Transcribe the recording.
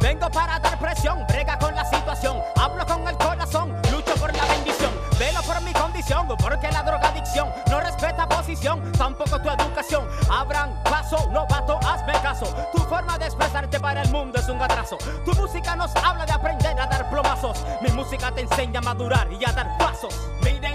Vengo para dar presión, brega con la situación. Hablo con el corazón, lucho por la bendición. Velo por mi condición, porque la drogadicción no respeta posición, tampoco tu educación. Abran paso, novato, hazme caso. Tu forma de expresarte para el mundo es un atraso. Tu música nos habla de aprender a dar plomazos. Mi música te enseña a madurar y a dar pasos. Mire